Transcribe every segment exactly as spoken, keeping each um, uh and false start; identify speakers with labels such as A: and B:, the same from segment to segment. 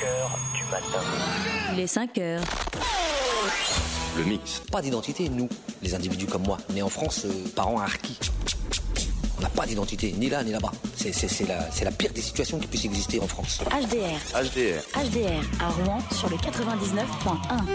A: heures du matin.
B: Il est cinq heures.
C: Le mix.
D: Pas d'identité, nous, les individus comme moi, nés en France, euh, parents harkis. On n'a pas d'identité, ni là, ni là-bas. C'est, c'est, c'est, la, c'est la pire des situations qui puisse exister en France.
B: H D R.
C: H D R.
B: H D R à Rouen sur le quatre-vingt-dix-neuf point un.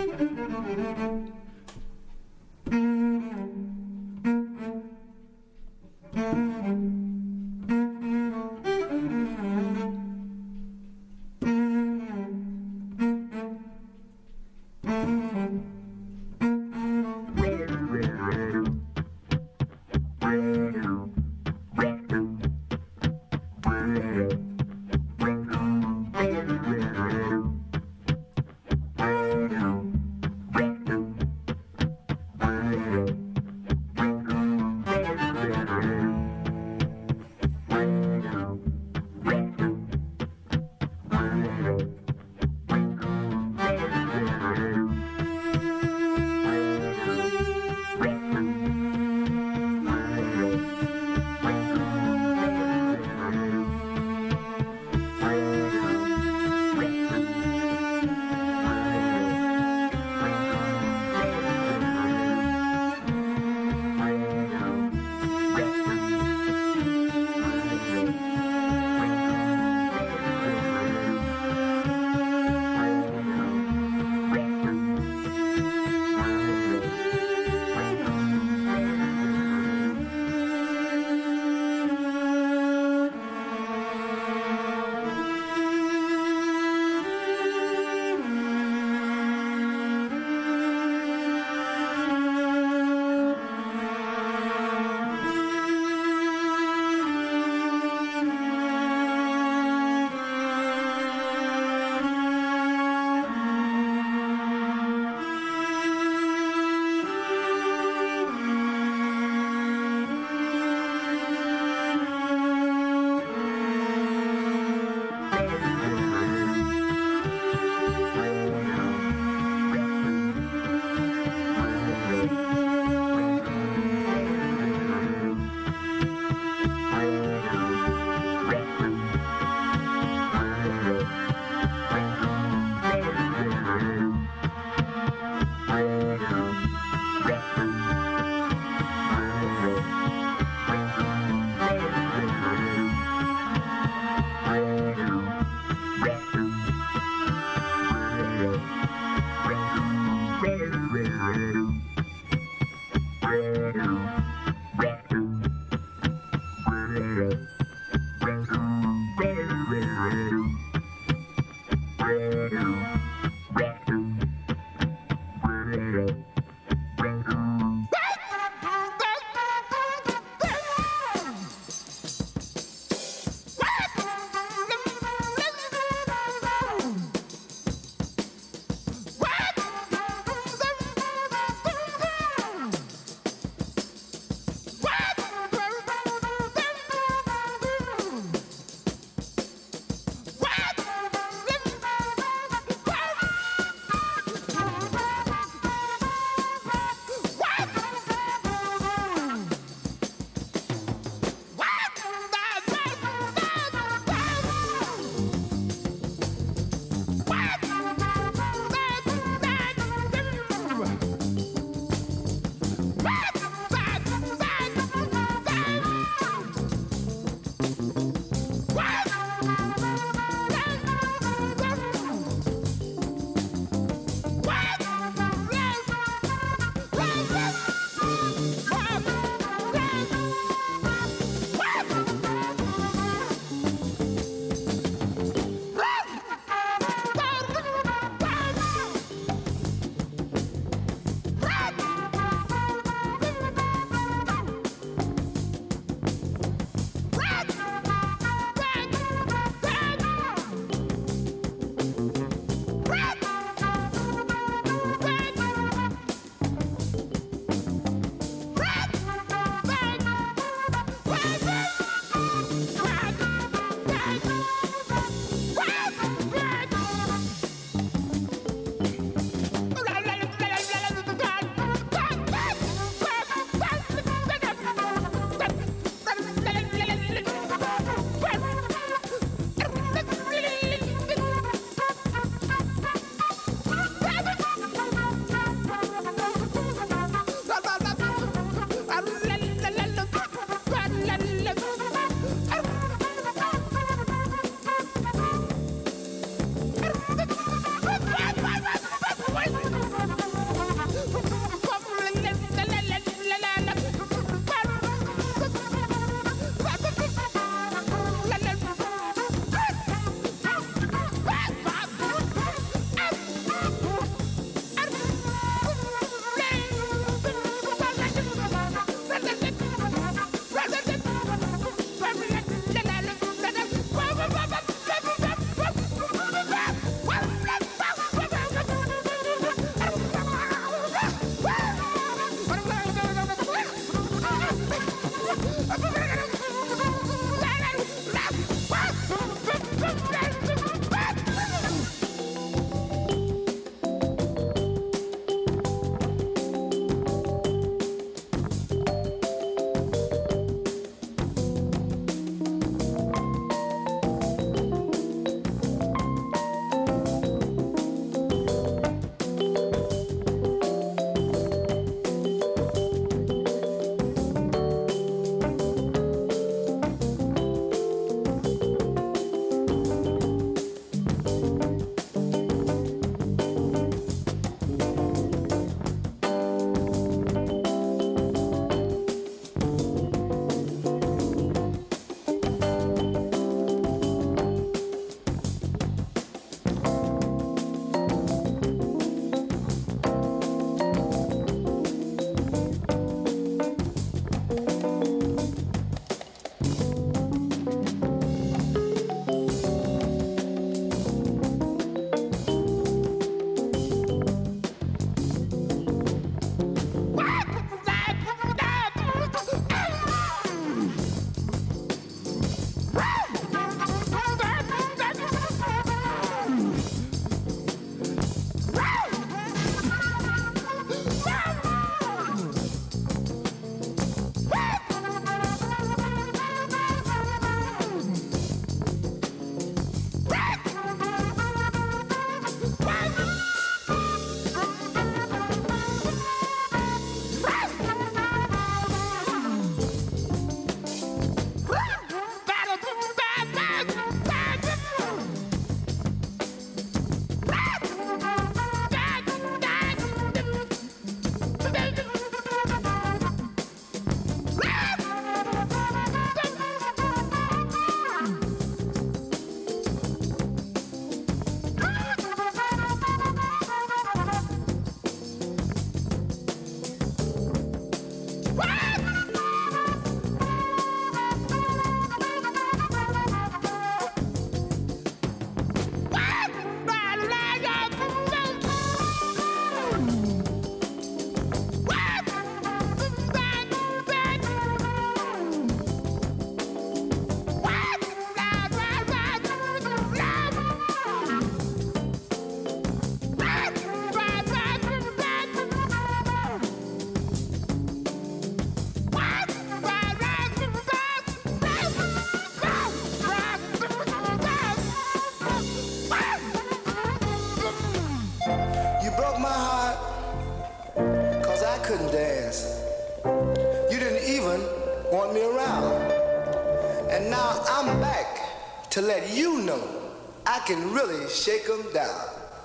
A: me around. And now I'm back to let you know I can really shake them down.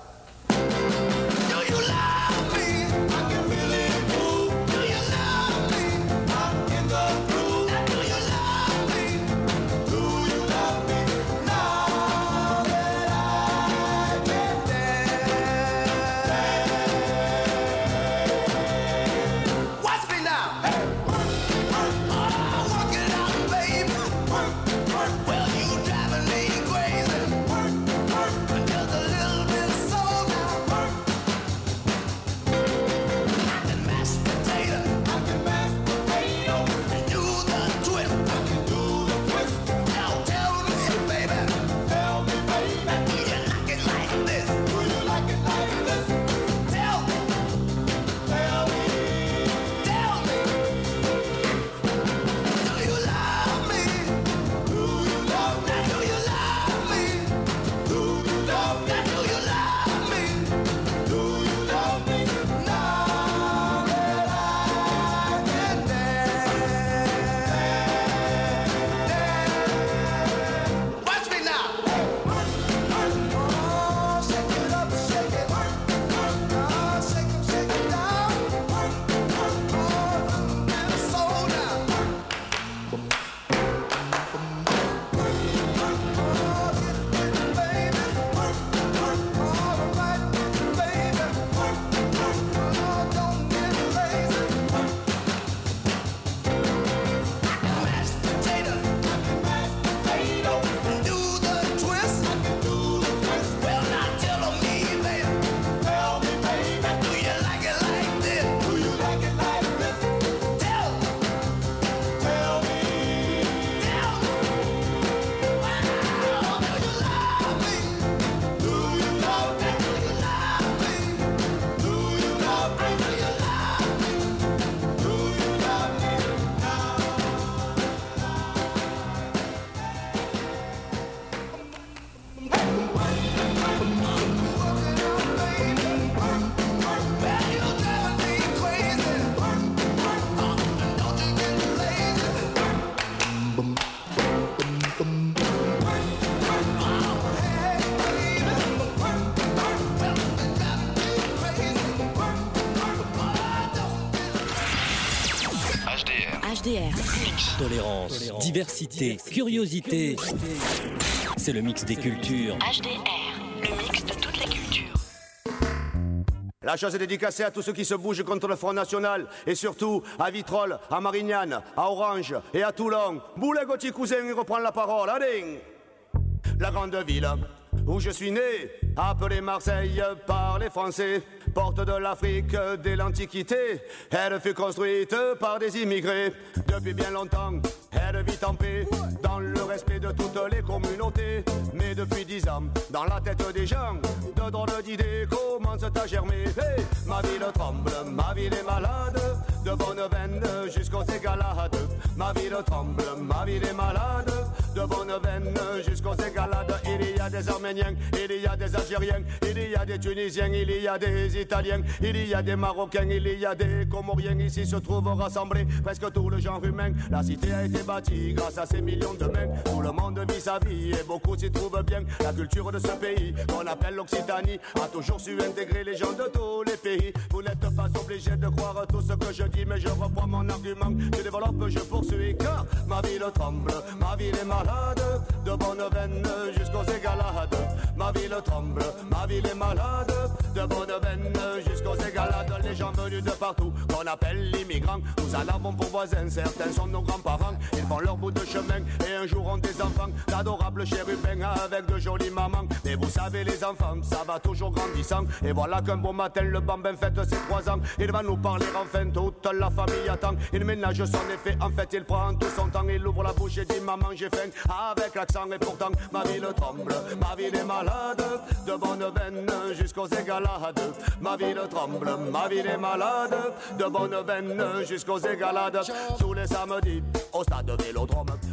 A: Do you love me? I can really move. Do you love me? I'm in the groove. Now do you love me? Do you love me? Now that I can dance. Watch me now. Hey. Oh, work it out, baby. Work, work. Well, you driving me crazy. Work, work. Just a little bit soul now. Work. And mashed potato. I can mash potato. And do the twist. I can do the twist. Now tell me, baby. Tell me, baby. Do you like it like this? Do you like it like this? Tell me. Tell me. Tell me. Do you love me? Do you love me? Do you love me? Do you love me? Do you love me? Do you love me? Now that I can dance, dance. Watch me now. Oh, shake it up, shake it. Oh, shake it, shake it down. Oh, and soul now.
C: H D R.
B: H D R.
E: Tolérance, diversité, curiosité. C'est le mix des cultures.
B: H D R, le mix de toutes les cultures.
F: La chose est dédicacée à tous ceux qui se bougent contre le Front National et surtout à Vitrolles, à Marignane, à Orange et à Toulon. Boulet Gauthier Cousin, il reprend la parole. Allez. La grande ville où je suis né, appelée Marseille par les Français, porte de l'Afrique dès l'Antiquité. Elle fut construite par des immigrés. Depuis bien longtemps, elle vit en paix, dans le respect de toutes les communautés. Mais depuis dix ans, dans la tête des gens, de drôles d'idées commencent à germer. Hey, ma ville tremble, ma ville est malade, de bonne veine jusqu'aux égalades. Ma ville tremble, ma ville est malade, de bonne veine jusqu'aux égalades. Il y a des Arméniens, il y a des Algériens, il y a des Tunisiens, il y a des Italiens, il y a des Marocains, il y a des Comoriens. Ici se trouvent rassemblés presque tout le genre humain. La cité a été bâtie grâce à ces millions de mains. Tout le monde vit sa vie et beaucoup s'y trouvent bien. La culture de ce pays qu'on appelle l'Occitanie a toujours su intégrer les gens de tous les pays. Vous n'êtes pas obligés de croire tout ce que je dis, mais je reprends mon argument, je développe, je poursuis, car ma ville tremble, ma ville est malade, de bonne veine jusqu'aux égalades. Ma ville tremble, ma ville est malade, de bonne veine jusqu'aux égalades. Les gens venus de partout, qu'on appelle l'immigrant, nous en avons pour voisins, certains sont nos grands-parents. Ils font leur bout de chemin et un jour ont des enfants, d'adorables chérubins avec de jolies mamans. Mais vous savez les enfants, ça va toujours grandissant. Et voilà qu'un beau matin le bambin fête ses trois ans. Il va nous parler enfin, toute la famille attend. Il ménage son effet, en fait il prend tout son temps. Il ouvre la bouche et dit maman j'ai faim, avec l'accent. Et pourtant ma ville tremble, ma ville est malade, de bonne veine jusqu'aux égalades. Ma ville tremble, ma ville est malade, de bonne veine jusqu'aux égalades. Tous les samedis au stade Vélodrome, tous les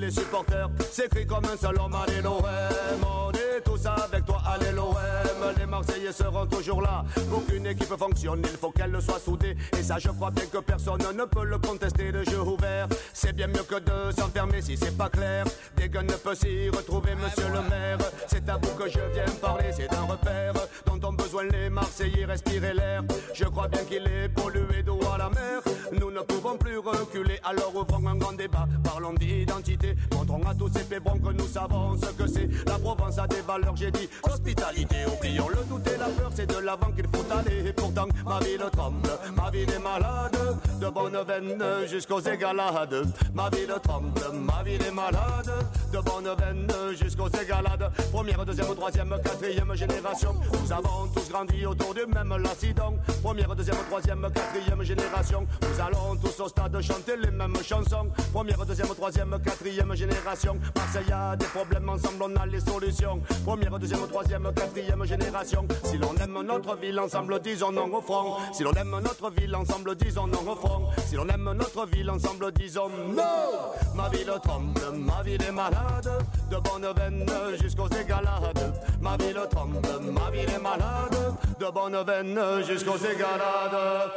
F: les supporters s'écrit comme un seul homme, allez l'O M. On est tous avec toi, allez l'O M. Les Marseillais seront toujours là. Pour qu'une équipe fonctionne, il faut qu'elle soit soudée. Et ça, je crois bien que personne ne peut le contester. Le jeu ouvert, c'est bien mieux que de s'enfermer si c'est pas clair. Des guns ne peut s'y retrouver, monsieur le maire. C'est à vous que je viens parler, c'est d'un repère dont ont besoin les Marseillais, respirer l'air. Je crois bien qu'il est pollué d'eau à la mer. Nous ne pouvons plus reculer, alors ouvrons un grand débat. Parlons d'identité, montrons à tous ces pébrons que nous savons ce que c'est. La Provence a des valeurs, j'ai dit hospitalité. Oublions le doute et la peur, c'est de l'avant qu'il faut aller. Et pourtant, ma ville tremble, ma ville est malade. De bonnes veines jusqu'aux égalades. Ma ville tremble, ma ville est malade. De bonnes veines jusqu'aux égalades. Première, deuxième, troisième, quatrième génération. Nous avons tous grandi autour du même lacidon. Première, deuxième, troisième, quatrième génération. Nous allons tous au stade chanter les mêmes chansons. Première, deuxième, troisième, quatrième génération. Marseille a des problèmes, ensemble on a les solutions. Première, deuxième, troisième, quatrième génération. Si l'on aime notre ville, ensemble disons non au front. Si l'on aime notre ville, ensemble disons non au front. Si l'on aime notre ville, ensemble disons non. Ma ville tremble, ma ville est malade. De bonnes veines jusqu'aux égalades. Ma ville tremble, ma ville est malade. De bonnes veines jusqu'aux égalades.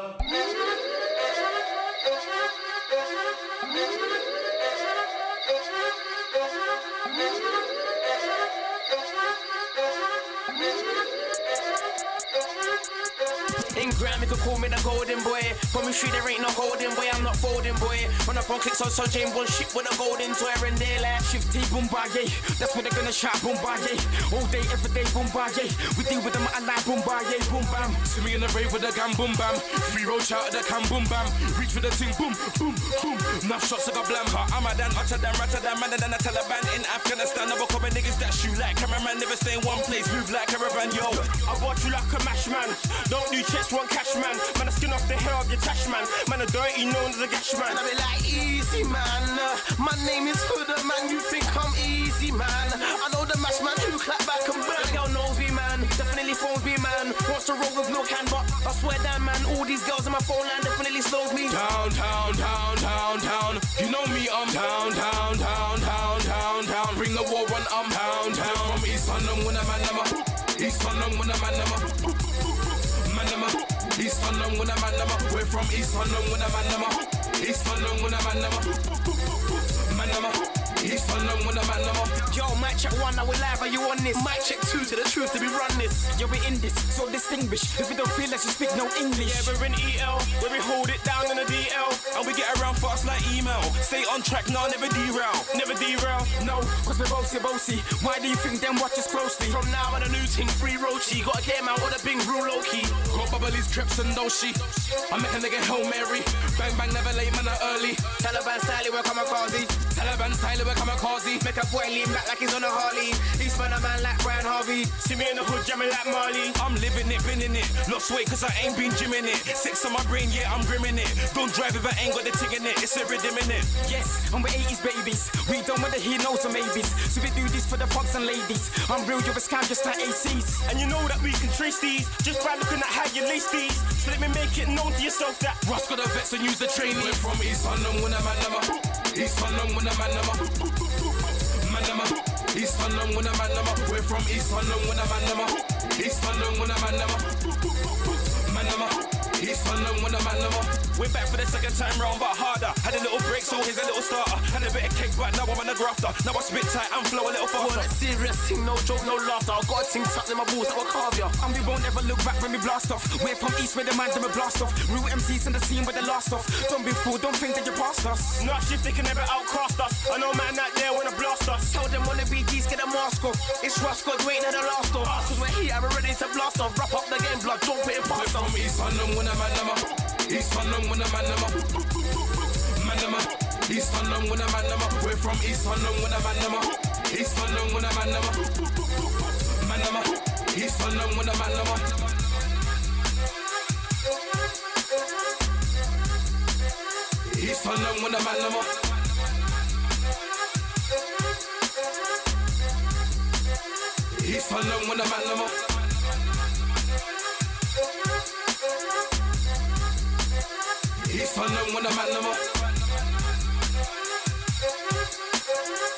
G: In Gram, you could call me the golden boy. Promise you there ain't no golden boy, I'm not folding boy. Run up on clicks on so James Bond shit with a golden toy and they like shifty boombaye. That's what they're gonna shout boombaye. All day, every day boombaye. We deal with them at night boombaye, boom bam. See me in the rave with a gun boom bam. Free road shout at the cam boom bam. Reach for the ting boom, boom, boom. Enough shots I got blam her. I'm a dan, utter than, ratter than, man than the Taliban in Afghanistan. Never coming niggas that shoot like cameraman. Never stay in one place, move like caravan, yo. I bought you like a mash man. Don't do checks, one cash man. Man, I skin off the hair of your tash man. Man, a dirty known as a gash man. I be like, easy man. Uh, my name is Hooda man. You think I'm easy man? I know the mash man who clap back and burn. The girl knows me man. Definitely phones me man. Wants to roll with no can, but I swear down man. All these girls on my phone line definitely slows me. Down, down, down, down, down. You know me, I'm down, down, down, down, down, down. Bring the war on, I'm down, down. From East London when I'm a East London when I'm a East London when I'm a We're from East London when I'm a East London when I'm a Manama East London when I'm a Yo, mic check one, now we live, are you on this? Mic check two, to the truth, to be run this. Yo, we in this, so distinguished. If we don't feel like you speak no English. Yeah, we're in E L, where we hold it down in the D L. And we get around fast like email. Stay on track, no, never derail. Never derail, no, cause we're bossy, bossy. Why do you think them watch us closely? From now on a new thing, free roachy. Gotta get him out with a big rule low key. Got bubbly's creps and doshi. I make a nigga Hail Mary. Bang bang, never late, man, not early. Taliban style, we're kamikaze. Taliban style, we're kamikaze. Make a boy lean back like he's on a Harley. He's man a man like Brian Harvey. See me in the hood jamming like Marley. I'm living it, been in it. Lost weight cause I ain't been gymming it. Six on my brain, yeah, I'm grimming it. Don't drive if I ain't got the tick in it. It's a rhythm in it. Yes, and we're eighties babies. We don't want to hear no's or maybes. So we do this for the punks and ladies. I'm real, you're a scam just like A Cs. And you know that we can trace these just by looking at how you lace these. So let me make it known to yourself that Ross got a vets and use the training. We're from East London when I'm a number. East London when I'm a number. East London when I'm a number. We're from East London when I'm a number. East London when I'm a number. Manama. East London when I'm a number. We're back for the second time round, but harder. Had a little break, so here's a little starter. Had a bit of cake, but now I'm on the grafter. Now I spit tight and flow a little faster. Want a serious thing, no joke, no laughter. I got a thing tucked in my balls that will carve ya. And we won't ever look back when we blast off. We're from East where the man them a blast off. Real M Cs in the scene where they last off. Don't be fooled, don't think that you passed us. Nah, shit, they can never outcast us. I know man out there wanna blast us. Tell them wanna be G's, get a mask off. It's Russ, God, waiting at the last off. Cause we're here, I'm ready to blast off. Wrap up the game, blood, don't put it past us. We're from East London when I'm a number. East London when I'm a number. Manama, East London when I'm a number. We're from East London when I'm a number. East London when I'm a number. Manama, East London when I'm a number. East London when I'm a number. East London when I'm a number. East London when I'm at number.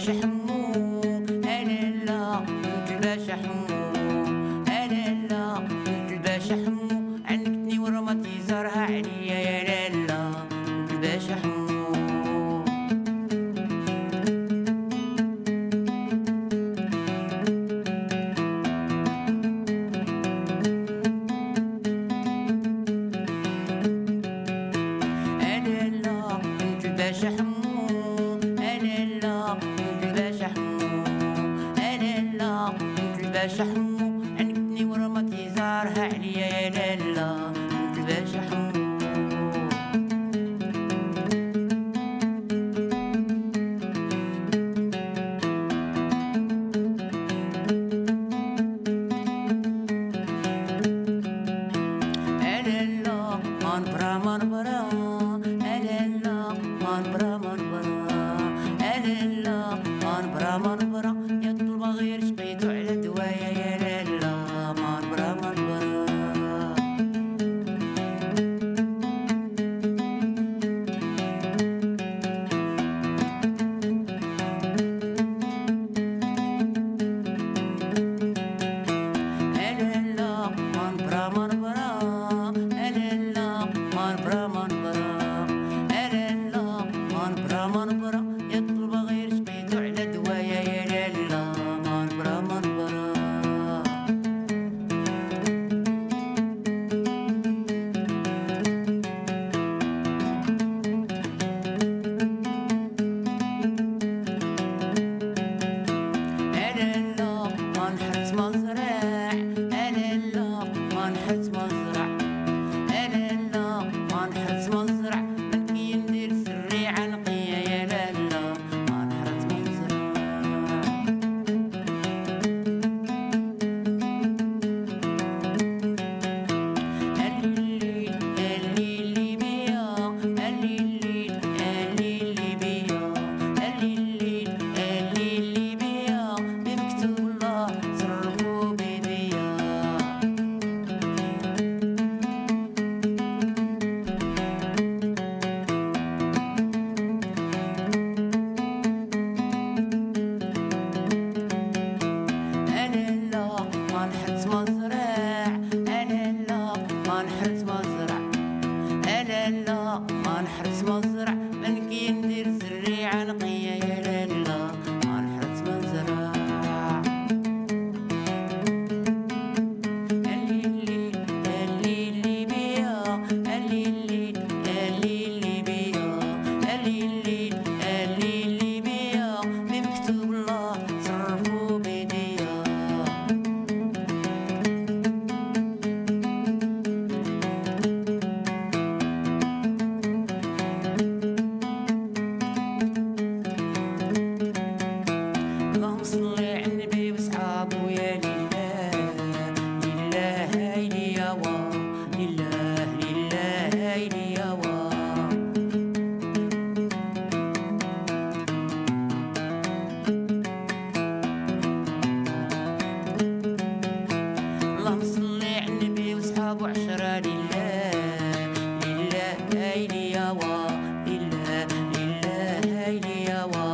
H: الباشا حمو انا لا بنت الباشا حمو انا لا بنت الباشا حمو عنكتني ورمتي زارها عليا يا لالا بنت الباشا حمو حمو عنكتني ورمتي زارها عليا يا لالا بنت الباشا حمو انا لا من برا من برا انا لا من برا من برا انا لا من برا من برا يا طلبة غير شقيتو على دوايا يا لالا من برا من برا انا لا من برا من برا انا لا من برا من برا انا لا من برا من برا يا طلبة غير شقيتو على دوايا يا لالا من برا من برا انا لا من حرس مزرع انا لا من حرس مزرع انا لا من حرس مزرع ملكي ندير سري عنقيا يا لالا من حرس مزرع الليل الليل بيا الليل الليل بيا الليل الليل بيا بمكتوب الله صرفوا بيديا انا لا من حرس مزرع انا لا من حرس مزرع انا لا من حرس مزرع ملكي ندير سري عنقيا يا لالا من حرس مزرع الليل الليل بيا الليل الليل بيا الليل الليل بيا بمكتوب الله صرفوا بيديا اللهم صل على النبي وصحابه يا لله لله هايلي يا وا لله لله هايلي يا وا اللهم صل على النبي وصحابه عشرة لله لله هايلي يا وا لله لله هايلي يا وا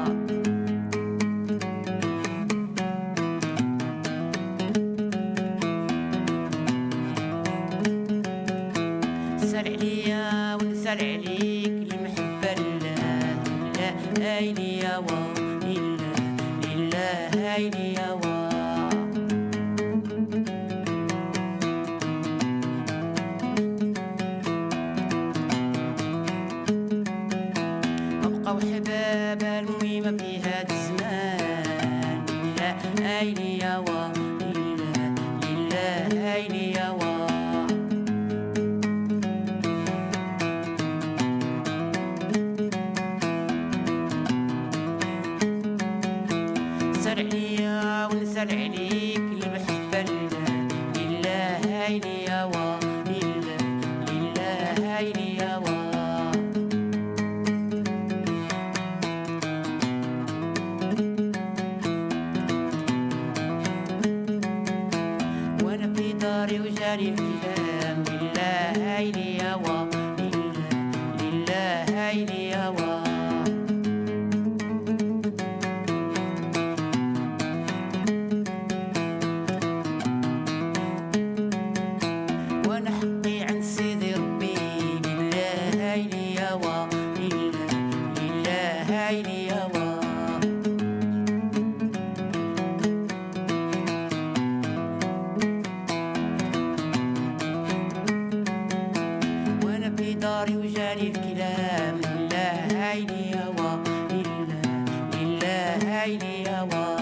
H: نسال عليا ونسال عليك المحبة لله لله هايلي يا وا لله لله هايلي يا وا أبقى وحبابها المهمة في هاد الزمان لله هايلي يا وا لله لله هايلي يا وا نسال عليا ونسال عليك المحبة لله لله هايلي يا وا لله لله هايلي يا وا وانا في داري وجاري الكلام لله هايلي يا وا لله لله هايلي يا وا هايلي يوا وانا في داري وجاني الكلام لله هايلي يوا لله لله هايلي يوا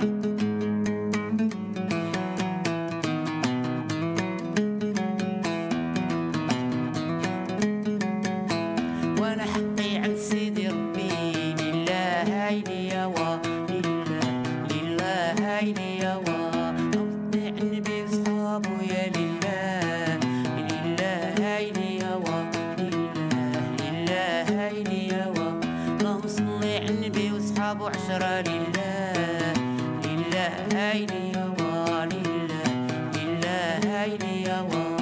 H: وانا حقي عند سيدي ربي لله هايلي يوا لله لله هايلي يوا نطيع النبي وصحابه يا لله لله هايلي يوا لله لله هايلي يوا اللهم صل على النبي وصحابه عشرة لله لله هايلي يوا لله لله هايلي يوا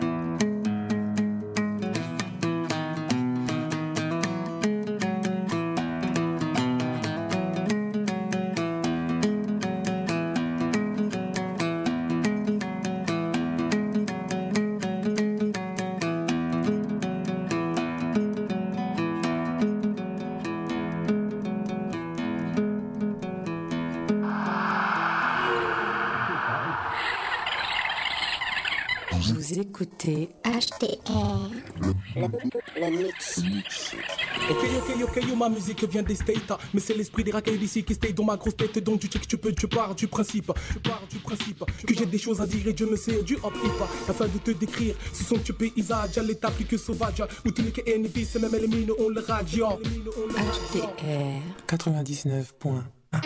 I: Vous écoutez
J: H T R, le, le mix.
K: Ok, ok, ok, yo, ma musique vient des States, mais c'est l'esprit des racailles d'ici qui stay dans ma grosse tête. Donc tu check, tu peux, tu pars du principe, tu pars du principe que j'ai des choses à dire et Dieu me sait du hop hip. Afin de te décrire, ce sont tu paysages à l'état plus que sauvage. Où tu n'es que N B, c'est même les mines, on le radio.
I: H T R
L: quatre-vingt-dix-neuf point un.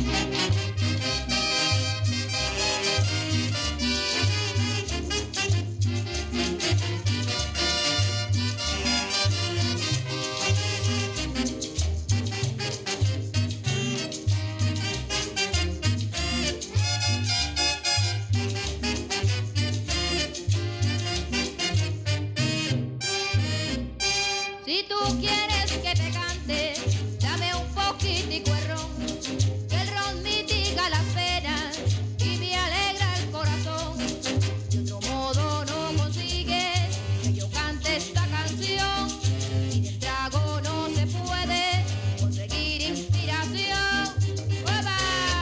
M: Si tú quieres que te cante, dame un poquitico de ron, que el ron mitiga las penas y me alegra el corazón. De otro modo no consigues que yo cante esta canción, sin el trago no se puede conseguir inspiración. ¡Uepa!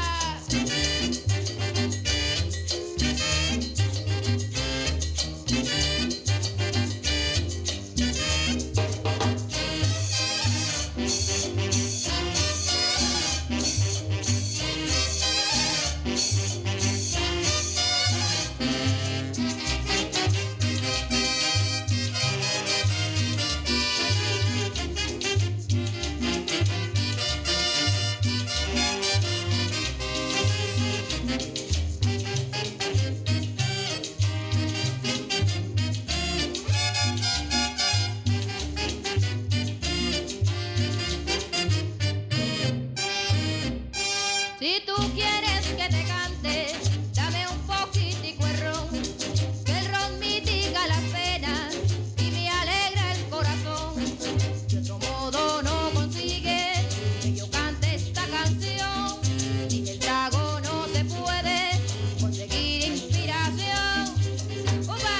M: Si tú quieres que te cante, dame un poquitico de ron, que el ron mitiga las penas y me alegra el corazón. De otro modo no consigues que yo cante esta canción, sin el trago no se puede conseguir inspiración. ¡Upa!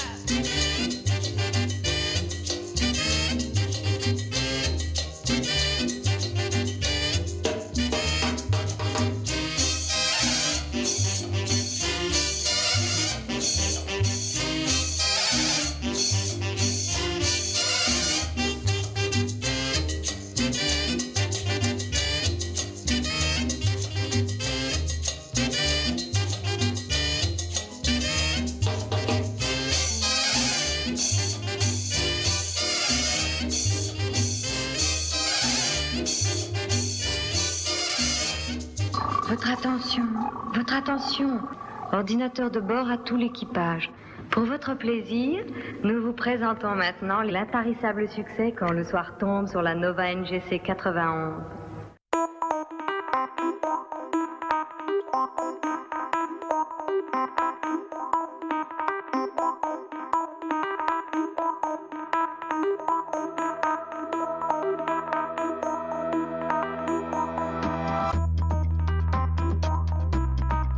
N: Votre attention, votre attention. Ordinateur de bord à tout l'équipage. Pour votre plaisir, nous vous présentons maintenant l'intarissable succès quand le soir tombe sur la Nova N G C quatre-vingt-onze.
J: Thank you.